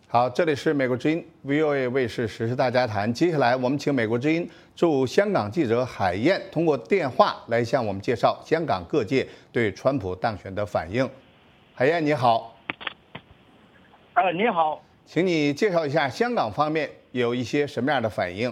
好，这里是美国之音 VOA 卫视时事大家谈。接下来，我们请美国之音驻香港记者海燕通过电话来向我们介绍香港各界对川普当选的反应。海燕，你好。 你好， 请你介绍一下香港方面有一些什么样的反应？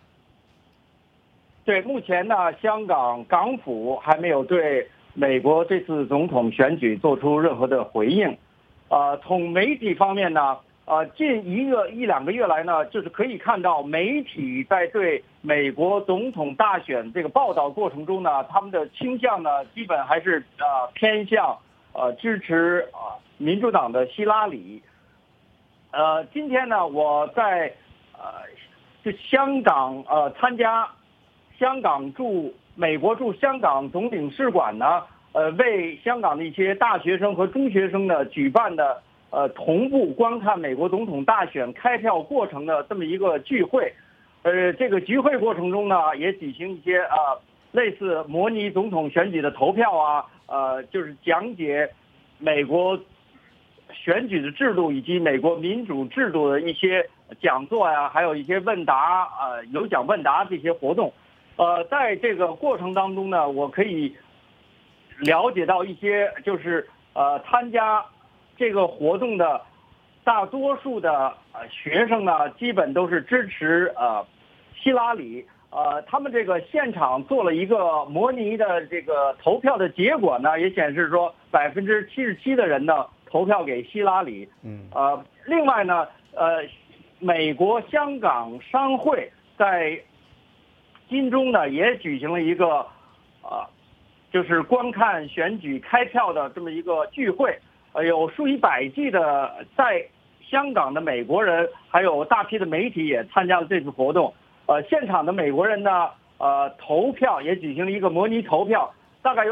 对，目前呢，香港府还没有对美国这次总统选举做出任何的回应。从媒体方面呢，近一两个月来呢，就是可以看到媒体在对美国总统大选这个报道过程中呢，他们的倾向呢，基本还是偏向支持民主党的希拉里。今天呢，我在就香港参加美国驻香港总领事馆呢，为香港的一些大学生和中学生呢举办的同步观看美国总统大选开票过程的这么一个聚会。这个聚会过程中呢，也举行一些类似模拟总统选举的投票就是讲解美国选举的制度以及美国民主制度的一些讲座呀，还有一些问答有奖问答这些活动。在这个过程当中呢，我可以了解到一些就是参加这个活动的大多数的学生呢，基本都是支持希拉里。他们这个现场做了一个模拟的这个投票的结果呢，也显示说77%的人呢投票给希拉里。另外呢，美国香港商会在金钟呢也举行了一个就是观看选举开票的这么一个聚会。有数以百计的在香港的美国人，还有大批的媒体也参加了这次活动。现场的美国人呢，投票也举行了一个模拟投票，大概有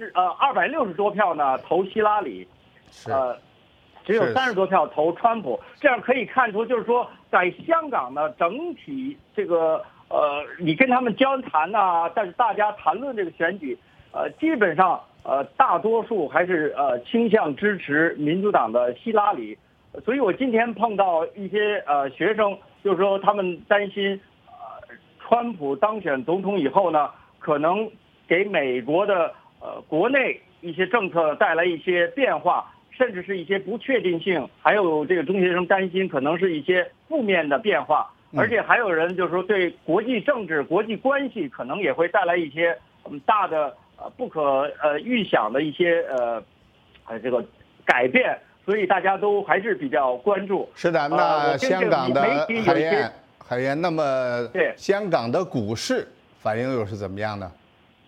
260多票呢投希拉里，只有30多票投川普。这样可以看出，就是说在香港呢，整体这个你跟他们交谈但是大家谈论这个选举，基本上大多数还是倾向支持民主党的希拉里。所以我今天碰到一些学生，就是说他们担心川普当选总统以后呢，可能给美国的国内一些政策带来一些变化，甚至是一些不确定性。还有这个中学生担心可能是一些负面的变化，而且还有人就是说对国际政治、国际关系可能也会带来一些大的不可预想的一些这个改变。所以大家都还是比较关注。 是的，那香港的海燕，那么对香港的股市反应又是怎么样呢？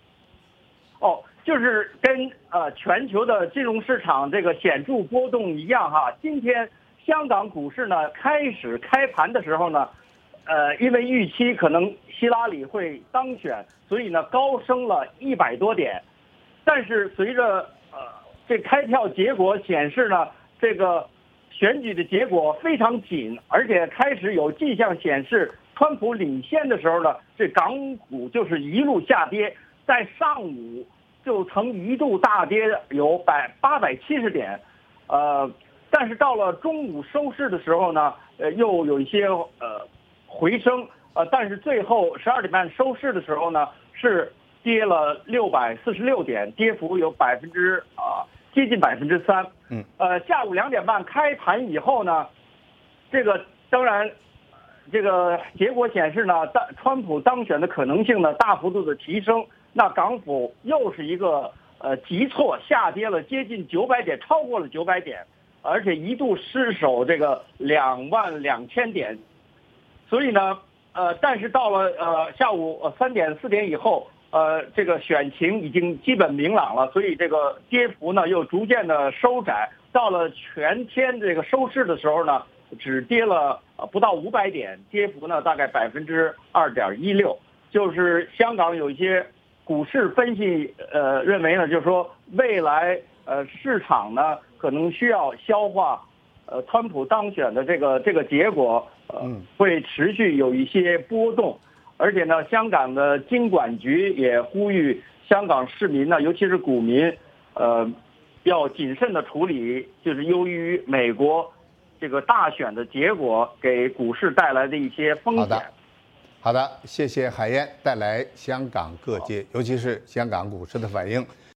就是跟全球的金融市场这个显著波动一样今天香港股市呢开盘的时候呢，因为预期可能希拉里会当选，所以呢高升了100多点。但是随着这开票结果显示呢，这个选举的结果非常紧，而且开始有迹象显示川普领先的时候呢，这港股就是一路下跌，在上午就曾一度大跌有870点，但是到了中午收市的时候呢，又有一些回升，但是最后12点半收市的时候呢，是跌了646点，跌幅有接近3%。下午2点半开盘以后呢，这个当然，这个结果显示呢，川普当选的可能性呢大幅度的提升。那港股又是一个急挫，下跌了接近900点，超过了900点，而且一度失守这个22000点。所以呢，但是到了下午3点4点以后。这个选情已经基本明朗了，所以这个跌幅呢又逐渐的收窄，到了全天这个收市的时候呢，只跌了不到500点，跌幅呢大概2.16%。就是香港有一些股市分析认为呢，就是说未来市场呢可能需要消化川普当选的这个结果，会持续有一些波动。而且呢，香港的金管局也呼吁香港市民呢，尤其是股民，要谨慎的处理，就是由于美国这个大选的结果给股市带来的一些风险。 好的，谢谢海燕带来香港各界，尤其是香港股市的反应。